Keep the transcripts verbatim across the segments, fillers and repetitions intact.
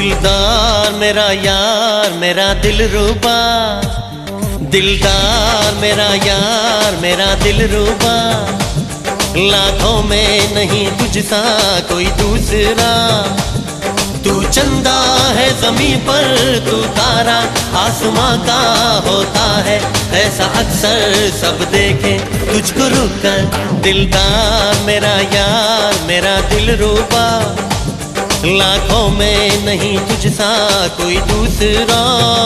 दिलदार मेरा यार मेरा दिलरुबा, दिलदार मेरा यार मेरा दिलरुबा, लाखों में नहीं तुझसा कोई दूसरा। तू चंदा है ज़मीं पर, तू तारा आसमां का होता है, ऐसा अक्सर सब देखे तुझको रुक कर। दिलदार मेरा यार मेरा दिलरुबा, लाखों में नहीं तुझसा कोई दूसरा।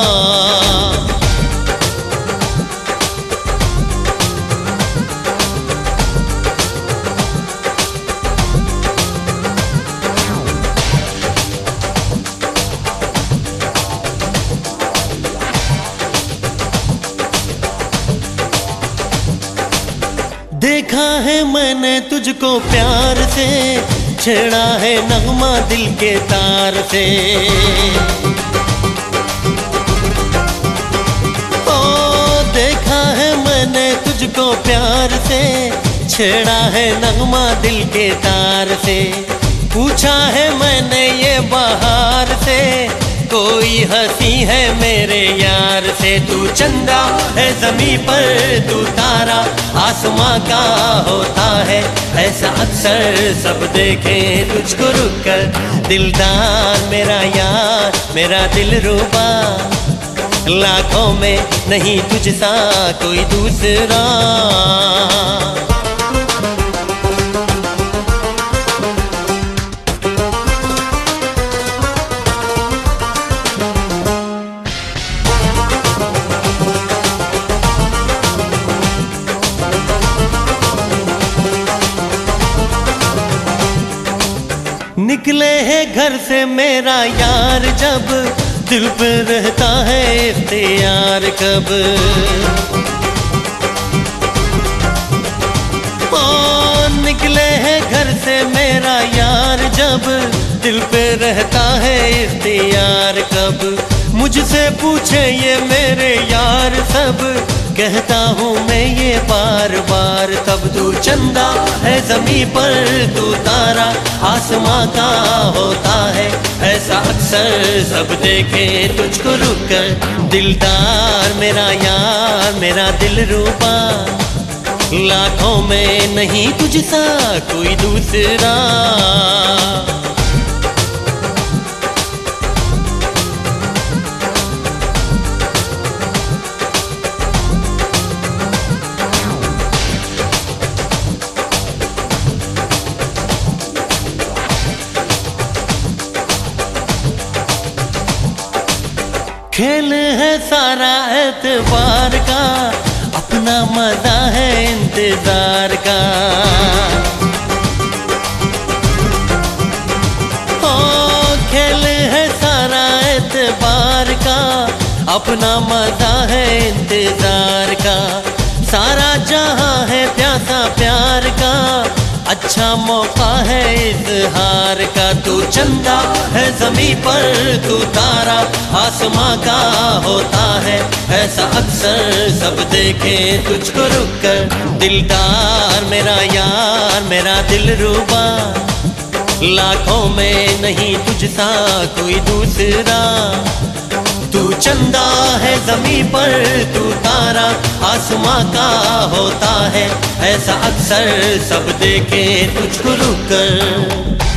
देखा है मैंने तुझको प्यार से, छेड़ा है नगमा दिल के तार से। ओ देखा है मैंने तुझको प्यार से, छेड़ा है नगमा दिल के तार से। पूछा है मैंने ये बहार से, कोई हंसी है मेरे यार से। तू चंदा है ज़मीं पर, तू तारा आसमां का होता है, ऐसा अक्सर सब देखे तुझको रुक कर। दिलदार मेरा यार मेरा दिलरुबा, लाखों में नहीं तुझसा कोई दूसरा। निकले है घर से मेरा यार जब, दिल पे रहता है इख्तियार कब। ओ निकले है घर से मेरा यार जब, दिल पे रहता है इख्तियार कब। मुझसे पूछे ये मेरे यार सब, कहता हूँ मैं ये बार बार तब। तू चंदा है ज़मीं पर, तू तारा आसमां का होता है, ऐसा अक्सर सब देखे तुझको रुक कर। दिलदार मेरा यार मेरा दिलरुबा, लाखों में नहीं तुझसा कोई दूसरा। खेल है सारा एतबार का, अपना मजा है इंतजार का। ओ खेल है सारा एतबार का, अपना मजा है इंतजार का। सारा जहां है प्यासा प्यार का, अच्छा मौका है इज़हार का। तू चंदा है ज़मीं पर, तू तारा आसमां का होता है, ऐसा अक्सर सब देखे तुझको रुक कर। दिलदार मेरा यार मेरा दिलरुबा, लाखों में नहीं तुझसा कोई दूसरा। तू चंदा है ज़मीं पर, तू तारा आसमां का होता है, ऐसा अक्सर सब देखे तुझको रुक कर।